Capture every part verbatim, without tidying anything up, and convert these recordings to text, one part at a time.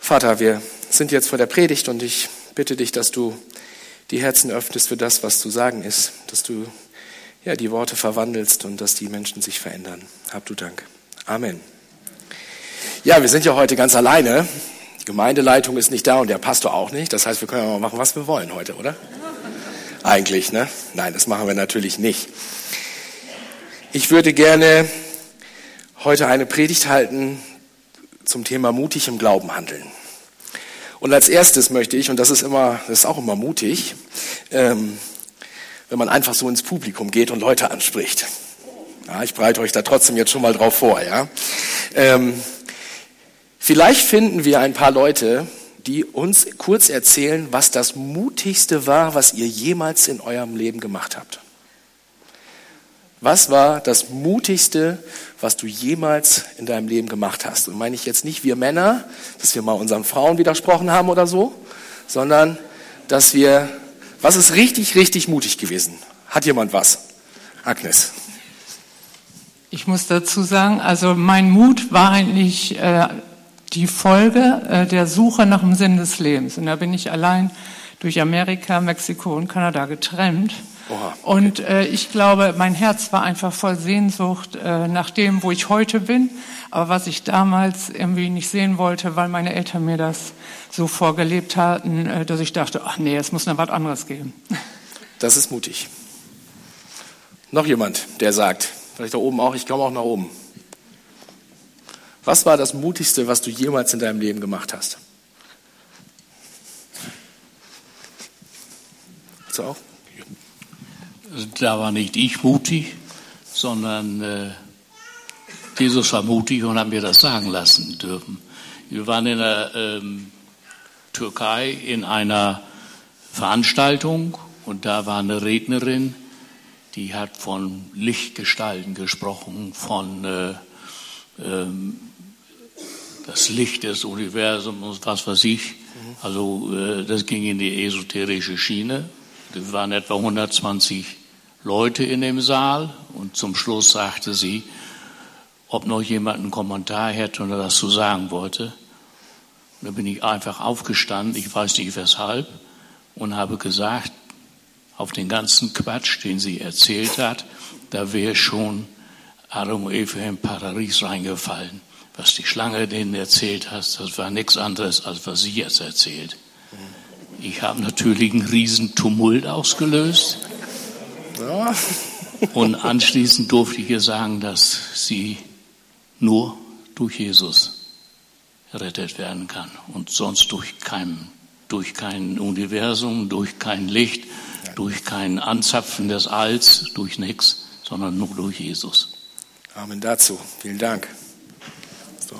Vater, wir sind jetzt vor der Predigt und ich bitte dich, dass du die Herzen öffnest für das, was zu sagen ist, dass du ja, die Worte verwandelst und dass die Menschen sich verändern. Hab du Dank. Amen. Ja, wir sind ja heute ganz alleine. Die Gemeindeleitung ist nicht da und der Pastor auch nicht. Das heißt, wir können ja mal machen, was wir wollen heute, oder? Eigentlich, ne? Nein, das machen wir natürlich nicht. Ich würde gerne heute eine Predigt halten zum Thema mutig im Glauben handeln. Und als erstes möchte ich, und das ist immer, das ist auch immer mutig, ähm, wenn man einfach so ins Publikum geht und Leute anspricht. Ja, ich bereite euch da trotzdem jetzt schon mal drauf vor, ja. Ähm, vielleicht finden wir ein paar Leute, die uns kurz erzählen, was das Mutigste war, was ihr jemals in eurem Leben gemacht habt. Was war das Mutigste, was du jemals in deinem Leben gemacht hast? Und meine ich jetzt nicht wir Männer, dass wir mal unseren Frauen widersprochen haben oder so, sondern dass wir, was ist richtig, richtig mutig gewesen? Hat jemand was? Agnes. Ich muss dazu sagen, also mein Mut war eigentlich äh, die Folge äh, der Suche nach dem Sinn des Lebens. Und da bin ich allein durch Amerika, Mexiko und Kanada getrennt. Oha, okay. Und äh, ich glaube, mein Herz war einfach voll Sehnsucht äh, nach dem, wo ich heute bin, aber was ich damals irgendwie nicht sehen wollte, weil meine Eltern mir das so vorgelebt hatten, äh, dass ich dachte, ach nee, es muss noch was anderes geben. Das ist mutig. Noch jemand, der sagt, vielleicht da oben auch, ich komme auch nach oben. Was war das Mutigste, was du jemals in deinem Leben gemacht hast? Hast du auch? Da war nicht ich mutig, sondern äh, Jesus war mutig und hat mir das sagen lassen dürfen. Wir waren in der ähm, Türkei in einer Veranstaltung und da war eine Rednerin, die hat von Lichtgestalten gesprochen, von äh, ähm, das Licht des Universums und was weiß ich. Also äh, das ging in die esoterische Schiene. Wir waren etwa hundertzwanzig Leute in dem Saal und zum Schluss sagte sie, ob noch jemand einen Kommentar hätte oder das so sagen wollte. Und da bin ich einfach aufgestanden, ich weiß nicht weshalb, und habe gesagt, auf den ganzen Quatsch, den sie erzählt hat, da wäre schon Adam und Eva im Paradies reingefallen. Was die Schlange denen erzählt hat, das war nichts anderes, als was sie jetzt erzählt. Ich habe natürlich einen riesen Tumult ausgelöst. Ja. Und anschließend durfte ich ihr sagen, dass sie nur durch Jesus errettet werden kann und sonst durch kein, durch kein Universum, durch kein Licht, ja. durch kein Anzapfen des Alls, durch nichts, sondern nur durch Jesus. Amen dazu. Vielen Dank. So.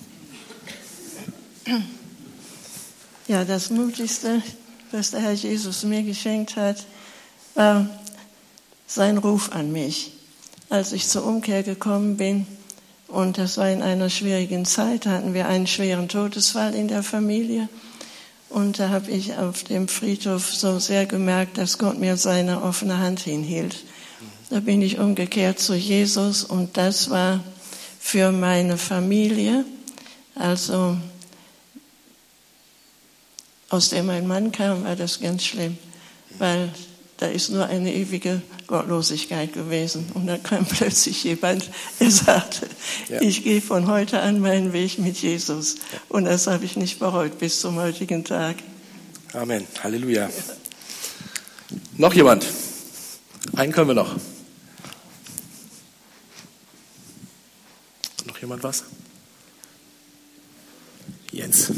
Ja, das Mutigste, was der Herr Jesus mir geschenkt hat, war sein Ruf an mich. Als ich zur Umkehr gekommen bin, und das war in einer schwierigen Zeit, hatten wir einen schweren Todesfall in der Familie. Und da habe ich auf dem Friedhof so sehr gemerkt, dass Gott mir seine offene Hand hinhielt. Da bin ich umgekehrt zu Jesus und das war für meine Familie, also aus der mein Mann kam, war das ganz schlimm, weil da ist nur eine ewige Gottlosigkeit gewesen. Und dann kam plötzlich jemand, der sagte, ja. ich gehe von heute an meinen Weg mit Jesus. Ja. Und das habe ich nicht bereut bis zum heutigen Tag. Amen. Halleluja. Ja. Noch jemand? Einen können wir noch. Noch jemand was? Jens.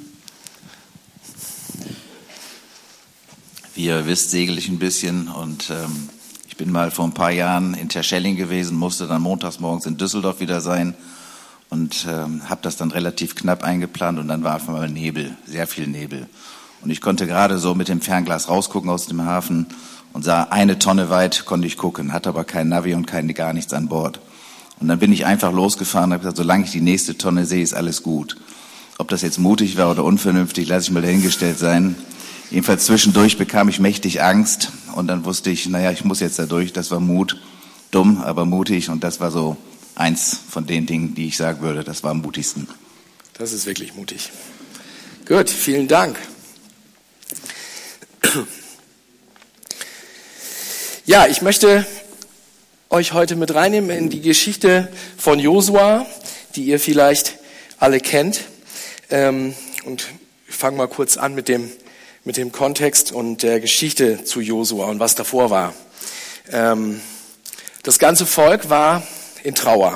Wie ihr wisst, segel ich ein bisschen und ähm, ich bin mal vor ein paar Jahren in Terschelling gewesen, musste dann montags morgens in Düsseldorf wieder sein und ähm, habe das dann relativ knapp eingeplant und dann war einfach mal Nebel, sehr viel Nebel. Und ich konnte gerade so mit dem Fernglas rausgucken aus dem Hafen und sah eine Tonne weit, konnte ich gucken, hatte aber kein Navi und kein, gar nichts an Bord. Und dann bin ich einfach losgefahren und habe gesagt, solange ich die nächste Tonne sehe, ist alles gut. Ob das jetzt mutig war oder unvernünftig, lasse ich mal dahingestellt sein. Jedenfalls zwischendurch bekam ich mächtig Angst und dann wusste ich, naja, ich muss jetzt da durch. Das war Mut, dumm, aber mutig und das war so eins von den Dingen, die ich sagen würde, das war am mutigsten. Das ist wirklich mutig. Gut, vielen Dank. Ja, ich möchte euch heute mit reinnehmen in die Geschichte von Josua, die ihr vielleicht alle kennt. Und ich fange mal kurz an mit dem, mit dem Kontext und der Geschichte zu Josua und was davor war. Das ganze Volk war in Trauer.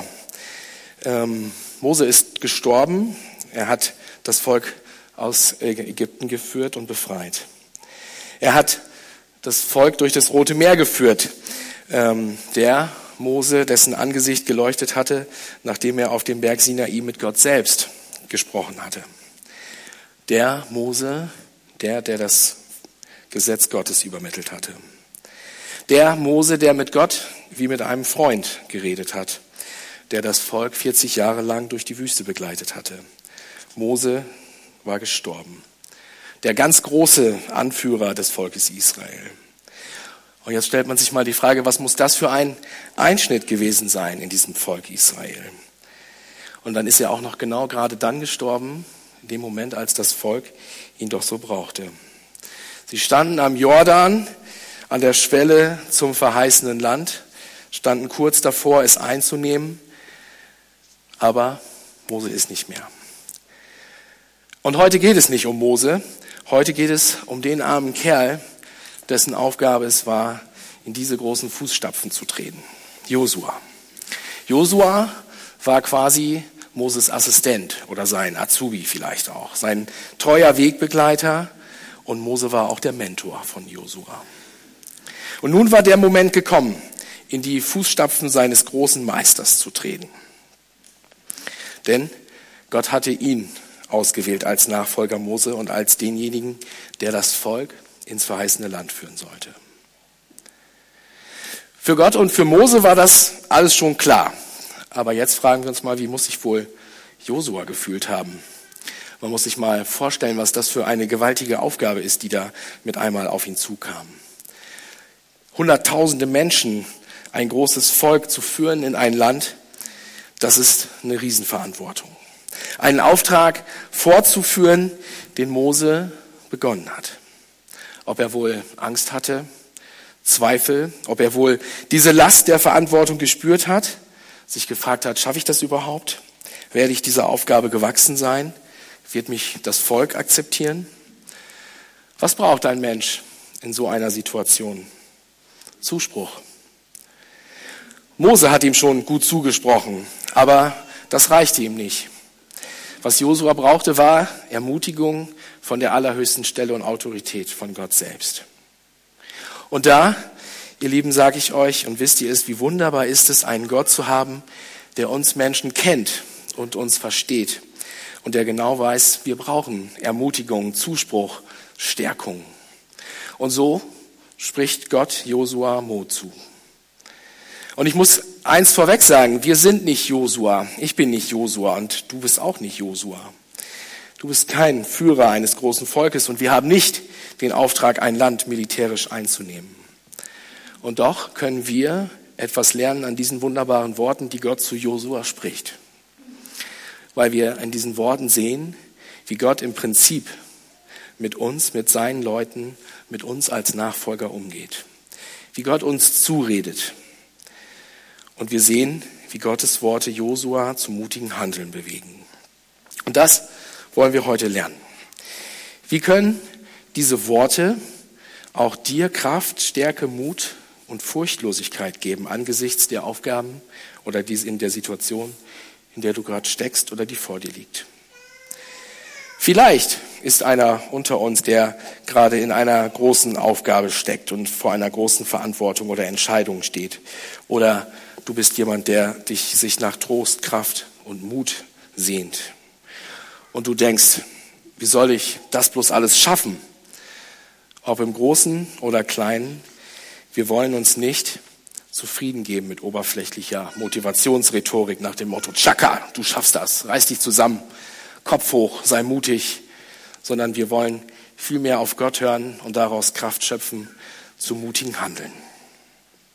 Mose ist gestorben. Er hat das Volk aus Ägypten geführt und befreit. Er hat das Volk durch das Rote Meer geführt. Ähm, der Mose, dessen Angesicht geleuchtet hatte, nachdem er auf dem Berg Sinai mit Gott selbst gesprochen hatte. Der Mose, der, der das Gesetz Gottes übermittelt hatte. Der Mose, der mit Gott wie mit einem Freund geredet hat, der das Volk vierzig Jahre lang durch die Wüste begleitet hatte. Mose war gestorben. Der ganz große Anführer des Volkes Israel. Und jetzt stellt man sich mal die Frage, was muss das für ein Einschnitt gewesen sein in diesem Volk Israel? Und dann ist er auch noch genau gerade dann gestorben, in dem Moment, als das Volk ihn doch so brauchte. Sie standen am Jordan, an der Schwelle zum verheißenen Land, standen kurz davor, es einzunehmen, aber Mose ist nicht mehr. Und heute geht es nicht um Mose, heute geht es um den armen Kerl, dessen Aufgabe es war, in diese großen Fußstapfen zu treten. Josua. Josua war quasi Moses Assistent oder sein Azubi vielleicht auch, sein treuer Wegbegleiter, und Mose war auch der Mentor von Josua. Und nun war der Moment gekommen, in die Fußstapfen seines großen Meisters zu treten. Denn Gott hatte ihn ausgewählt als Nachfolger Mose und als denjenigen, der das Volk ins verheißene Land führen sollte. Für Gott und für Mose war das alles schon klar. Aber jetzt fragen wir uns mal, wie muss sich wohl Josua gefühlt haben? Man muss sich mal vorstellen, was das für eine gewaltige Aufgabe ist, die da mit einmal auf ihn zukam. Hunderttausende Menschen, ein großes Volk zu führen in ein Land, das ist eine Riesenverantwortung. Einen Auftrag fortzuführen, den Mose begonnen hat. Ob er wohl Angst hatte, Zweifel, ob er wohl diese Last der Verantwortung gespürt hat, sich gefragt hat, schaffe ich das überhaupt? Werde ich dieser Aufgabe gewachsen sein? Wird mich das Volk akzeptieren? Was braucht ein Mensch in so einer Situation? Zuspruch. Mose hat ihm schon gut zugesprochen, aber das reichte ihm nicht. Was Josua brauchte, war Ermutigung von der allerhöchsten Stelle und Autorität von Gott selbst. Und da, ihr Lieben, sage ich euch, und wisst ihr es, wie wunderbar ist es, einen Gott zu haben, der uns Menschen kennt und uns versteht und der genau weiß, wir brauchen Ermutigung, Zuspruch, Stärkung. Und so spricht Gott Josua Mut zu. Und ich muss eins vorweg sagen, wir sind nicht Josua, ich bin nicht Josua und du bist auch nicht Josua. Du bist kein Führer eines großen Volkes und wir haben nicht den Auftrag, ein Land militärisch einzunehmen. Und doch können wir etwas lernen an diesen wunderbaren Worten, die Gott zu Josua spricht. Weil wir in diesen Worten sehen, wie Gott im Prinzip mit uns, mit seinen Leuten, mit uns als Nachfolger umgeht. Wie Gott uns zuredet. Und wir sehen, wie Gottes Worte Josua zum mutigen Handeln bewegen. Und das wollen wir heute lernen. Wie können diese Worte auch dir Kraft, Stärke, Mut und Furchtlosigkeit geben angesichts der Aufgaben oder in der Situation, in der du gerade steckst oder die vor dir liegt? Vielleicht ist einer unter uns, der gerade in einer großen Aufgabe steckt und vor einer großen Verantwortung oder Entscheidung steht. Oder du bist jemand, der dich sich nach Trost, Kraft und Mut sehnt. Und du denkst, wie soll ich das bloß alles schaffen? Ob im Großen oder Kleinen, wir wollen uns nicht zufrieden geben mit oberflächlicher Motivationsrhetorik nach dem Motto, Tschakka, du schaffst das, reiß dich zusammen, Kopf hoch, sei mutig, sondern wir wollen viel mehr auf Gott hören und daraus Kraft schöpfen zu mutigen Handeln.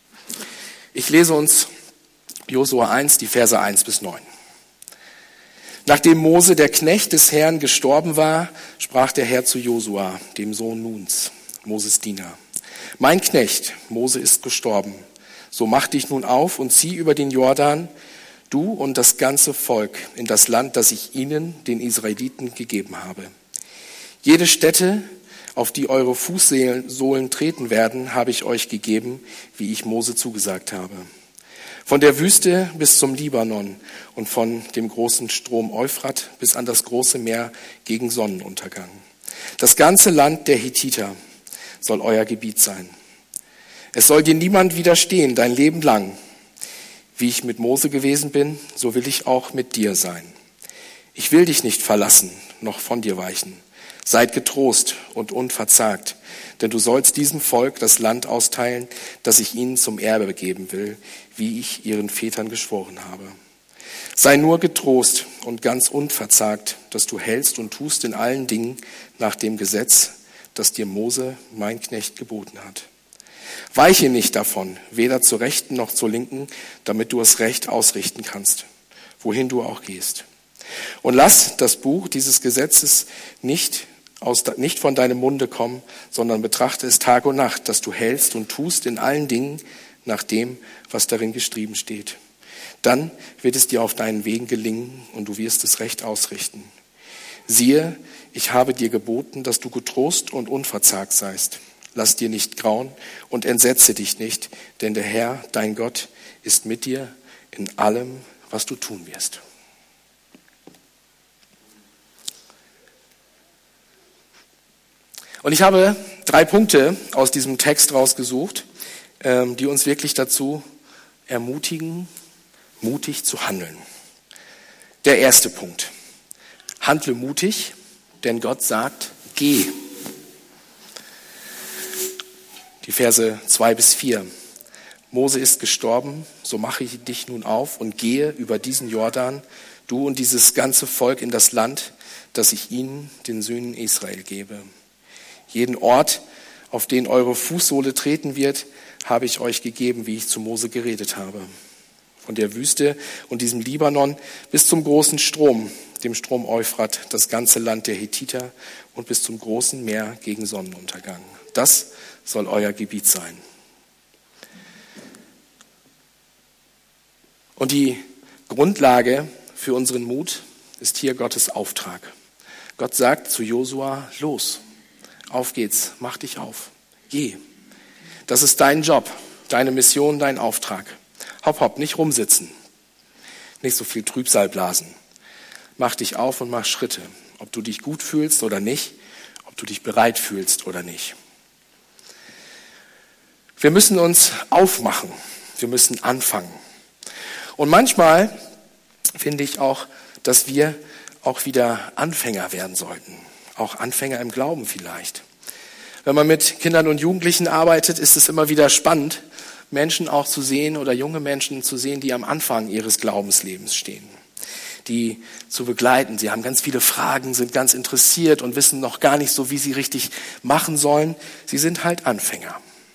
Ich lese uns Josua eins, die Verse eins bis neun. Nachdem Mose, der Knecht des Herrn, gestorben war, sprach der Herr zu Josua, dem Sohn Nuns, Moses Diener: Mein Knecht, Mose ist gestorben. So mach dich nun auf und zieh über den Jordan, du und das ganze Volk, in das Land, das ich ihnen, den Israeliten, gegeben habe. Jede Stätte, auf die eure Fußsohlen treten werden, habe ich euch gegeben, wie ich Mose zugesagt habe. Von der Wüste bis zum Libanon und von dem großen Strom Euphrat bis an das große Meer gegen Sonnenuntergang. Das ganze Land der Hethiter soll euer Gebiet sein. Es soll dir niemand widerstehen dein Leben lang. Wie ich mit Mose gewesen bin, so will ich auch mit dir sein. Ich will dich nicht verlassen, noch von dir weichen. Seid getrost und unverzagt, denn du sollst diesem Volk das Land austeilen, das ich ihnen zum Erbe geben will, wie ich ihren Vätern geschworen habe. Sei nur getrost und ganz unverzagt, dass du hältst und tust in allen Dingen nach dem Gesetz, das dir Mose, mein Knecht, geboten hat. Weiche nicht davon, weder zur Rechten noch zur Linken, damit du es recht ausrichten kannst, wohin du auch gehst. Und lass das Buch dieses Gesetzes nicht, aus, nicht von deinem Munde kommen, sondern betrachte es Tag und Nacht, dass du hältst und tust in allen Dingen nach dem, was darin geschrieben steht. Dann wird es dir auf deinen Wegen gelingen und du wirst es recht ausrichten. Siehe, ich habe dir geboten, dass du getrost und unverzagt seist. Lass dir nicht grauen und entsetze dich nicht, denn der Herr, dein Gott, ist mit dir in allem, was du tun wirst. Und ich habe drei Punkte aus diesem Text rausgesucht, die uns wirklich dazu ermutigen, mutig zu handeln. Der erste Punkt: Handle mutig, denn Gott sagt, geh. Die Verse zwei bis vier. Mose ist gestorben, so mache ich dich nun auf und gehe über diesen Jordan, du und dieses ganze Volk, in das Land, das ich ihnen, den Söhnen Israel, gebe. Jeden Ort, auf den eure Fußsohle treten wird, habe ich euch gegeben, wie ich zu Mose geredet habe. Von der Wüste und diesem Libanon bis zum großen Strom, dem Strom Euphrat, das ganze Land der Hethiter und bis zum großen Meer gegen Sonnenuntergang. Das soll euer Gebiet sein. Und die Grundlage für unseren Mut ist hier Gottes Auftrag. Gott sagt zu Josua: Los, auf geht's, mach dich auf, geh. Das ist dein Job, deine Mission, dein Auftrag. Hopp, hopp, nicht rumsitzen, nicht so viel Trübsal blasen. Mach dich auf und mach Schritte, ob du dich gut fühlst oder nicht, ob du dich bereit fühlst oder nicht. Wir müssen uns aufmachen, wir müssen anfangen. Und manchmal finde ich auch, dass wir auch wieder Anfänger werden sollten. Auch Anfänger im Glauben vielleicht. Wenn man mit Kindern und Jugendlichen arbeitet, ist es immer wieder spannend, Menschen auch zu sehen oder junge Menschen zu sehen, die am Anfang ihres Glaubenslebens stehen, die zu begleiten. Sie haben ganz viele Fragen, sind ganz interessiert und wissen noch gar nicht so, wie sie richtig machen sollen. Sie sind halt Anfänger.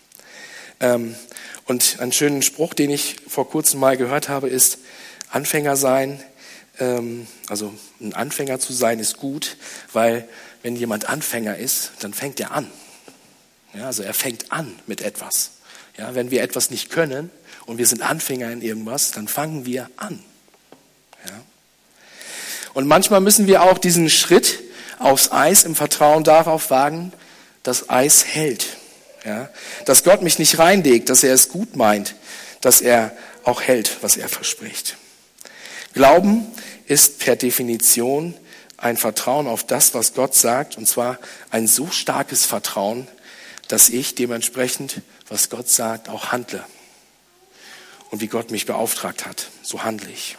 Und einen schönen Spruch, den ich vor kurzem mal gehört habe, ist: Anfänger sein, also ein Anfänger zu sein, ist gut, weil wenn jemand Anfänger ist, dann fängt er an. Ja, also er fängt an mit etwas. Ja, wenn wir etwas nicht können und wir sind Anfänger in irgendwas, dann fangen wir an. Ja. Und manchmal müssen wir auch diesen Schritt aufs Eis im Vertrauen darauf wagen, dass Eis hält. Ja, dass Gott mich nicht reinlegt, dass er es gut meint, dass er auch hält, was er verspricht. Glauben ist per Definition ein Vertrauen auf das, was Gott sagt, und zwar ein so starkes Vertrauen, dass ich dementsprechend, was Gott sagt, auch handle. Und wie Gott mich beauftragt hat, so handle ich.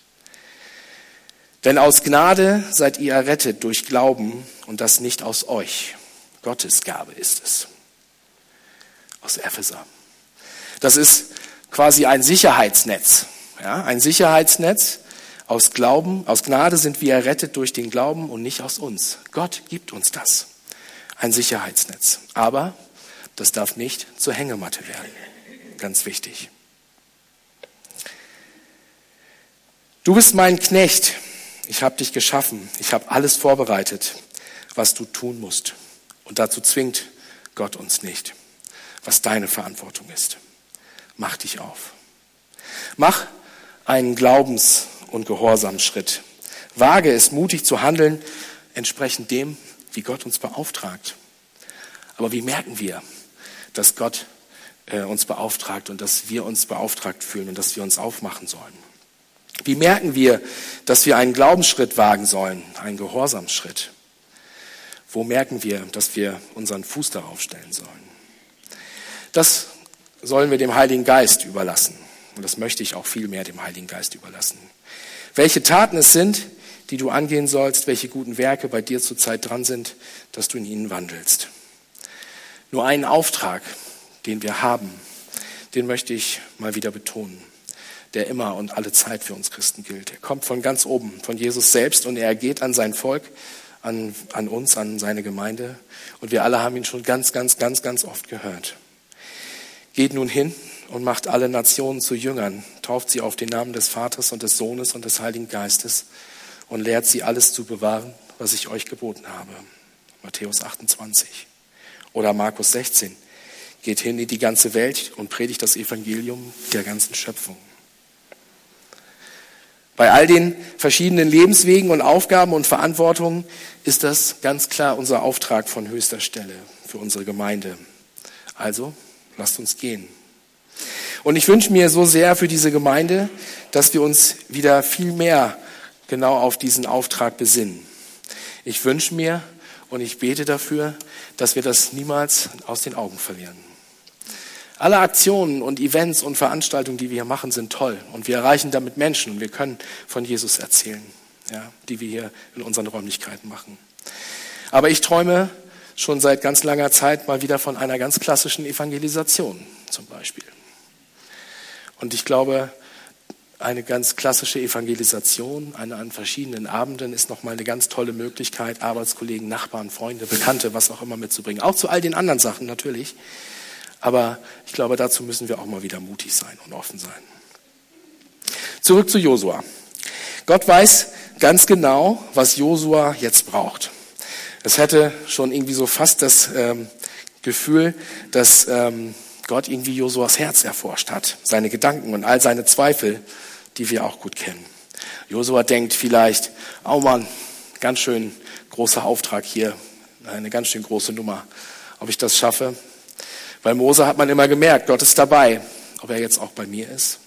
Denn aus Gnade seid ihr errettet durch Glauben, und das nicht aus euch. Gottes Gabe ist es. Aus Epheser. Das ist quasi ein Sicherheitsnetz. Ja, ein Sicherheitsnetz aus Glauben, aus Gnade sind wir errettet durch den Glauben und nicht aus uns. Gott gibt uns das. Ein Sicherheitsnetz. Aber das darf nicht zur Hängematte werden. Ganz wichtig. Du bist mein Knecht. ich habe dich geschaffen, ich habe alles vorbereitet, was du tun musst. Und dazu zwingt Gott uns nicht, was deine Verantwortung ist. Mach dich auf. Mach einen Glaubens- und Gehorsamsschritt. Wage es, mutig zu handeln, entsprechend dem, wie Gott uns beauftragt. Aber wie merken wir, dass Gott äh, uns beauftragt und dass wir uns beauftragt fühlen und dass wir uns aufmachen sollen? Wie merken wir, dass wir einen Glaubensschritt wagen sollen, einen Gehorsamsschritt? Wo merken wir, dass wir unseren Fuß darauf stellen sollen? Das sollen wir dem Heiligen Geist überlassen. Und das möchte ich auch viel mehr dem Heiligen Geist überlassen. Welche Taten es sind, die du angehen sollst, welche guten Werke bei dir zurzeit dran sind, dass du in ihnen wandelst. Nur einen Auftrag, den wir haben, den möchte ich mal wieder betonen, der immer und alle Zeit für uns Christen gilt. Er kommt von ganz oben, von Jesus selbst, und er geht an sein Volk, an, an uns, an seine Gemeinde. Und wir alle haben ihn schon ganz, ganz, ganz, ganz oft gehört. Geht nun hin und macht alle Nationen zu Jüngern, tauft sie auf den Namen des Vaters und des Sohnes und des Heiligen Geistes und lehrt sie, alles zu bewahren, was ich euch geboten habe. Matthäus achtundzwanzig. Oder Markus sechzehn. Geht hin in die ganze Welt und predigt das Evangelium der ganzen Schöpfung. Bei all den verschiedenen Lebenswegen und Aufgaben und Verantwortungen ist das ganz klar unser Auftrag von höchster Stelle für unsere Gemeinde. Also, lasst uns gehen. Und ich wünsche mir so sehr für diese Gemeinde, dass wir uns wieder viel mehr genau auf diesen Auftrag besinnen. Ich wünsche mir und ich bete dafür, dass wir das niemals aus den Augen verlieren. Alle Aktionen und Events und Veranstaltungen, die wir hier machen, sind toll. Und wir erreichen damit Menschen und wir können von Jesus erzählen, ja, die wir hier in unseren Räumlichkeiten machen. Aber ich träume schon seit ganz langer Zeit mal wieder von einer ganz klassischen Evangelisation zum Beispiel. Und ich glaube, eine ganz klassische Evangelisation, eine an verschiedenen Abenden, ist nochmal eine ganz tolle Möglichkeit, Arbeitskollegen, Nachbarn, Freunde, Bekannte, was auch immer mitzubringen. Auch zu all den anderen Sachen natürlich. Aber ich glaube, dazu müssen wir auch mal wieder mutig sein und offen sein. Zurück zu Josua. Gott weiß ganz genau, was Josua jetzt braucht. Es hätte schon irgendwie so fast das ähm, Gefühl, dass ähm, Gott irgendwie Josuas Herz erforscht hat, seine Gedanken und all seine Zweifel, die wir auch gut kennen. Josua denkt vielleicht, oh Mann, ganz schön großer Auftrag hier, eine ganz schön große Nummer, ob ich das schaffe. Bei Mose hat man immer gemerkt, Gott ist dabei, ob er jetzt auch bei mir ist.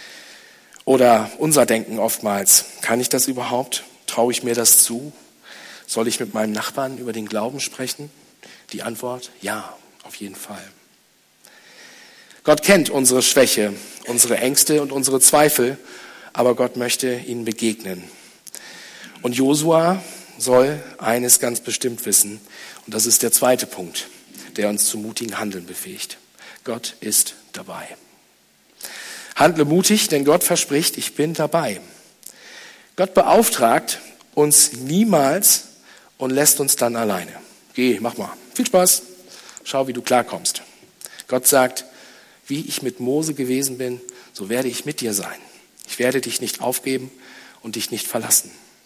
Oder unser Denken oftmals, kann ich das überhaupt? Traue ich mir das zu? Soll ich mit meinem Nachbarn über den Glauben sprechen? Die Antwort, ja, auf jeden Fall. Gott kennt unsere Schwäche, unsere Ängste und unsere Zweifel, aber Gott möchte ihnen begegnen. Und Josua soll eines ganz bestimmt wissen, und das ist der zweite Punkt, der uns zu mutigen Handeln befähigt. Gott ist dabei. Handle mutig, denn Gott verspricht, ich bin dabei. Gott beauftragt uns niemals und lässt uns dann alleine. Geh, mach mal. Viel Spaß. Schau, wie du klarkommst. Gott sagt, wie ich mit Mose gewesen bin, so werde ich mit dir sein. Ich werde dich nicht aufgeben und dich nicht verlassen.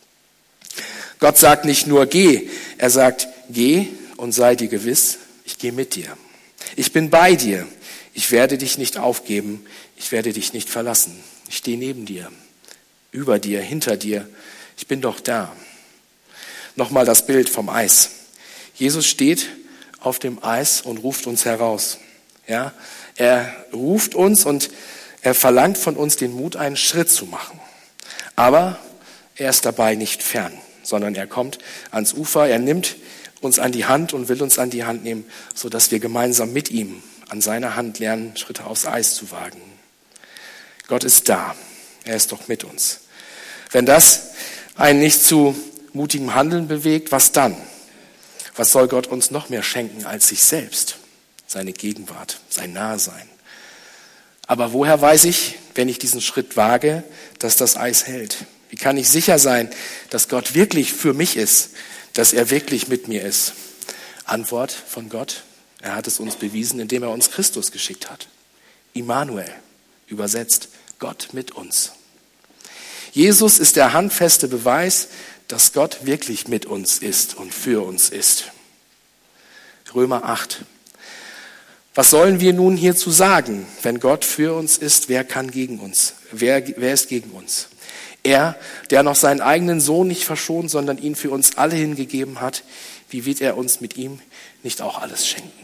Gott sagt nicht nur geh, er sagt, geh und sei dir gewiss, ich gehe mit dir. Ich bin bei dir. Ich werde dich nicht aufgeben. Ich werde dich nicht verlassen. Ich stehe neben dir, über dir, hinter dir. Ich bin doch da. Nochmal das Bild vom Eis. Jesus steht auf dem Eis und ruft uns heraus. Ja, er ruft uns und er verlangt von uns den Mut, einen Schritt zu machen. Aber er ist dabei nicht fern, sondern er kommt ans Ufer, er nimmt uns an die Hand und will uns an die Hand nehmen, sodass wir gemeinsam mit ihm an seiner Hand lernen, Schritte aufs Eis zu wagen. Gott ist da, er ist doch mit uns. Wenn das einen nicht zu mutigem Handeln bewegt, was dann? Was soll Gott uns noch mehr schenken als sich selbst? Seine Gegenwart, sein Nahesein. Aber woher weiß ich, wenn ich diesen Schritt wage, dass das Eis hält? Wie kann ich sicher sein, dass Gott wirklich für mich ist, dass er wirklich mit mir ist? Antwort von Gott, er hat es uns bewiesen, indem er uns Christus geschickt hat. Immanuel, übersetzt, Gott mit uns. Jesus ist der handfeste Beweis, dass Gott wirklich mit uns ist und für uns ist. Römer acht. Was sollen wir nun hierzu sagen? Wenn Gott für uns ist, wer kann gegen uns? Wer, wer ist gegen uns? Er, der noch seinen eigenen Sohn nicht verschont, sondern ihn für uns alle hingegeben hat, wie wird er uns mit ihm nicht auch alles schenken?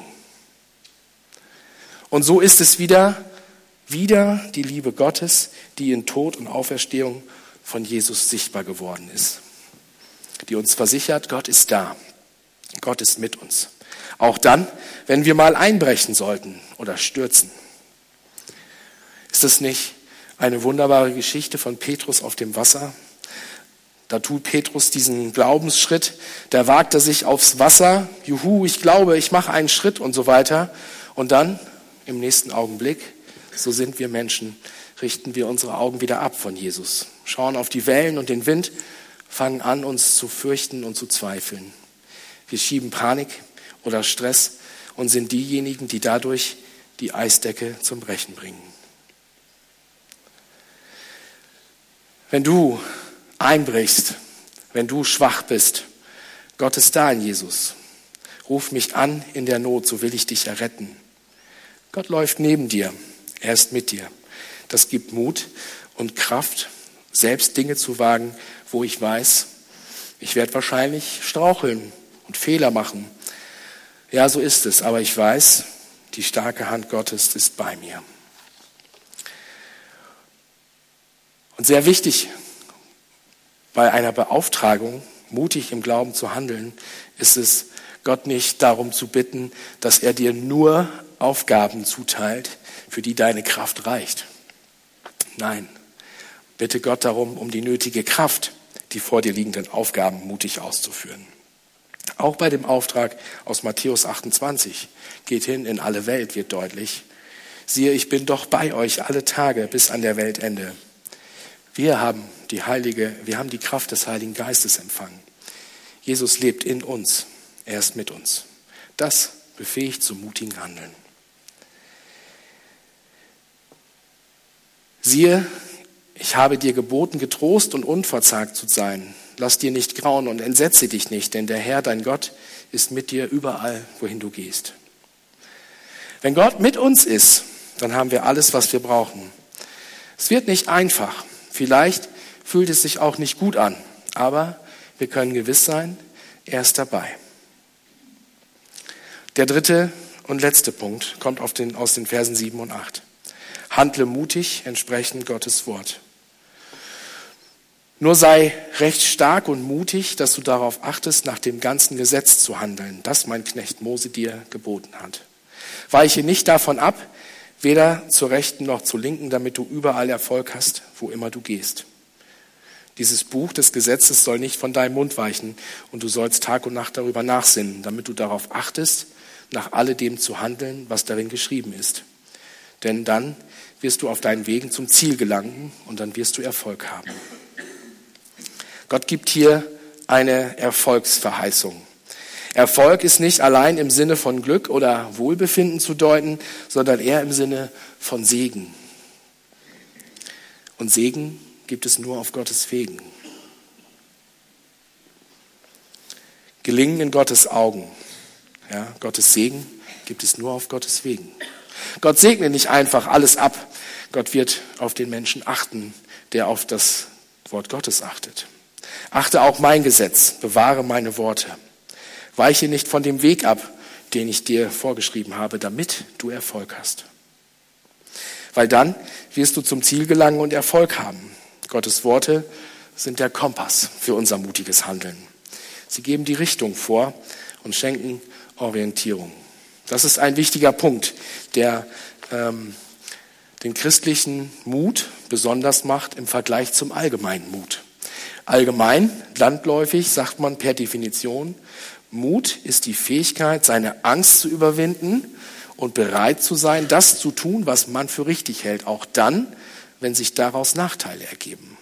Und so ist es wieder, wieder die Liebe Gottes, die in Tod und Auferstehung von Jesus sichtbar geworden ist. Die uns versichert, Gott ist da. Gott ist mit uns. Auch dann, wenn wir mal einbrechen sollten oder stürzen. Ist es nicht eine wunderbare Geschichte von Petrus auf dem Wasser? Da tut Petrus diesen Glaubensschritt, da wagt er sich aufs Wasser, juhu, ich glaube, ich mache einen Schritt und so weiter. Und dann, im nächsten Augenblick, so sind wir Menschen, richten wir unsere Augen wieder ab von Jesus, schauen auf die Wellen und den Wind, fangen an, uns zu fürchten und zu zweifeln. Wir schieben Panik oder Stress und sind diejenigen, die dadurch die Eisdecke zum Brechen bringen. Wenn du einbrichst, wenn du schwach bist, Gott ist da in Jesus. Ruf mich an in der Not, so will ich dich erretten. Gott läuft neben dir, er ist mit dir. Das gibt Mut und Kraft, selbst Dinge zu wagen, wo ich weiß, ich werde wahrscheinlich straucheln und Fehler machen. Ja, so ist es, aber ich weiß, die starke Hand Gottes ist bei mir. Und sehr wichtig bei einer Beauftragung, mutig im Glauben zu handeln, ist es, Gott nicht darum zu bitten, dass er dir nur Aufgaben zuteilt, für die deine Kraft reicht. Nein, bitte Gott darum, um die nötige Kraft, die vor dir liegenden Aufgaben mutig auszuführen. Auch bei dem Auftrag aus Matthäus achtundzwanzig, geht hin in alle Welt, wird deutlich, siehe, ich bin doch bei euch alle Tage bis an der Weltende. Wir haben die heilige, wir haben die Kraft des Heiligen Geistes empfangen. Jesus lebt in uns, er ist mit uns. Das befähigt zum mutigen Handeln. Siehe, ich habe dir geboten, getrost und unverzagt zu sein. Lass dir nicht grauen und entsetze dich nicht, denn der Herr, dein Gott, ist mit dir überall, wohin du gehst. Wenn Gott mit uns ist, dann haben wir alles, was wir brauchen. Es wird nicht einfach. Vielleicht fühlt es sich auch nicht gut an, aber wir können gewiss sein, er ist dabei. Der dritte und letzte Punkt kommt auf den, aus den Versen sieben und acht. Handle mutig entsprechend Gottes Wort. Nur sei recht stark und mutig, dass du darauf achtest, nach dem ganzen Gesetz zu handeln, das mein Knecht Mose dir geboten hat. Weiche nicht davon ab, weder zur Rechten noch zur Linken, damit du überall Erfolg hast, wo immer du gehst. Dieses Buch des Gesetzes soll nicht von deinem Mund weichen und du sollst Tag und Nacht darüber nachsinnen, damit du darauf achtest, nach alledem zu handeln, was darin geschrieben ist. Denn dann wirst du auf deinen Wegen zum Ziel gelangen und dann wirst du Erfolg haben. Gott gibt hier eine Erfolgsverheißung. Erfolg ist nicht allein im Sinne von Glück oder Wohlbefinden zu deuten, sondern eher im Sinne von Segen. Und Segen gibt es nur auf Gottes Wegen. Gelingen in Gottes Augen. Ja, Gottes Segen gibt es nur auf Gottes Wegen. Gott segne nicht einfach alles ab. Gott wird auf den Menschen achten, der auf das Wort Gottes achtet. Achte auch mein Gesetz, bewahre meine Worte. Weiche nicht von dem Weg ab, den ich dir vorgeschrieben habe, damit du Erfolg hast. Weil dann wirst du zum Ziel gelangen und Erfolg haben. Gottes Worte sind der Kompass für unser mutiges Handeln. Sie geben die Richtung vor und schenken Orientierung. Das ist ein wichtiger Punkt, der ähm, den christlichen Mut besonders macht im Vergleich zum allgemeinen Mut. Allgemein, landläufig sagt man per Definition, Mut ist die Fähigkeit, seine Angst zu überwinden und bereit zu sein, das zu tun, was man für richtig hält, auch dann, wenn sich daraus Nachteile ergeben.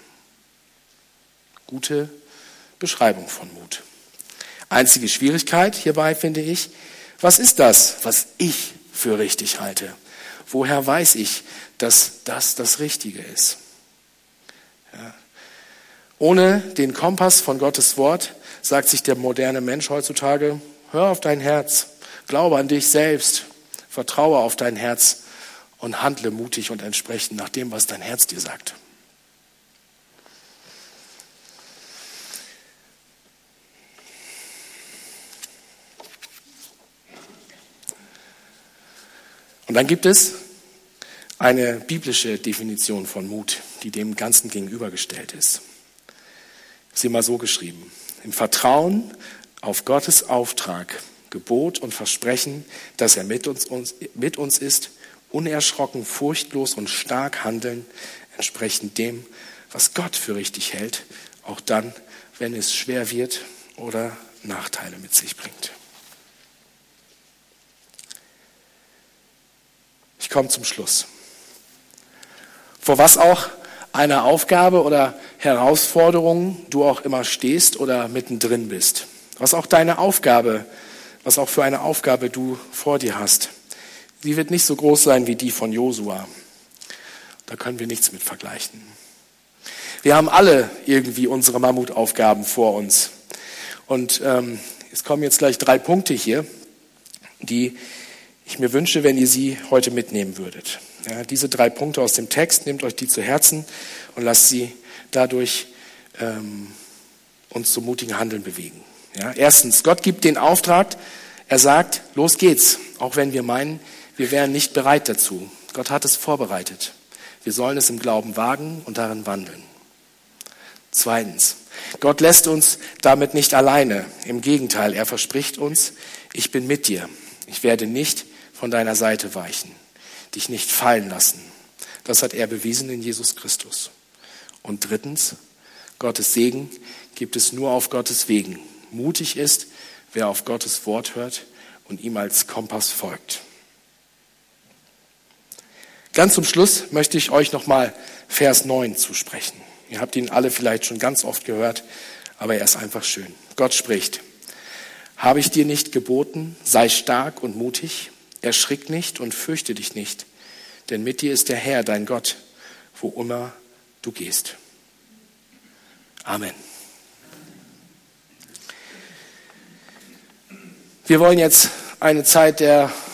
Gute Beschreibung von Mut. Einzige Schwierigkeit hierbei finde ich, was ist das, was ich für richtig halte? Woher weiß ich, dass das das Richtige ist? Ja. Ohne den Kompass von Gottes Wort sagt sich der moderne Mensch heutzutage, hör auf dein Herz, glaube an dich selbst, vertraue auf dein Herz und handle mutig und entsprechend nach dem, was dein Herz dir sagt. Und dann gibt es eine biblische Definition von Mut, die dem Ganzen gegenübergestellt ist. Sie mal so geschrieben: Im Vertrauen auf Gottes Auftrag, Gebot und Versprechen, dass er mit uns, uns, mit uns ist, unerschrocken, furchtlos und stark handeln, entsprechend dem, was Gott für richtig hält, auch dann, wenn es schwer wird oder Nachteile mit sich bringt. Ich komme zum Schluss. Vor was auch eine Aufgabe oder Herausforderung du auch immer stehst oder mittendrin bist. Was auch deine Aufgabe, was auch für eine Aufgabe du vor dir hast. Sie wird nicht so groß sein wie die von Josua. Da können wir nichts mit vergleichen. Wir haben alle irgendwie unsere Mammutaufgaben vor uns. Und ähm, es kommen jetzt gleich drei Punkte hier, die ich mir wünsche, wenn ihr sie heute mitnehmen würdet. Ja, diese drei Punkte aus dem Text, nehmt euch die zu Herzen und lasst sie dadurch ähm, uns zum mutigen Handeln bewegen. Ja, erstens, Gott gibt den Auftrag, er sagt, los geht's, auch wenn wir meinen, wir wären nicht bereit dazu. Gott hat es vorbereitet. Wir sollen es im Glauben wagen und darin wandeln. Zweitens, Gott lässt uns damit nicht alleine. Im Gegenteil, er verspricht uns, ich bin mit dir. Ich werde nicht von deiner Seite weichen, dich nicht fallen lassen. Das hat er bewiesen in Jesus Christus. Und drittens, Gottes Segen gibt es nur auf Gottes Wegen. Mutig ist, wer auf Gottes Wort hört und ihm als Kompass folgt. Ganz zum Schluss möchte ich euch nochmal Vers neun zusprechen. Ihr habt ihn alle vielleicht schon ganz oft gehört, aber er ist einfach schön. Gott spricht: Habe ich dir nicht geboten, sei stark und mutig, erschrick nicht und fürchte dich nicht, denn mit dir ist der Herr, dein Gott, wo immer du gehst. Amen. Wir wollen jetzt eine Zeit der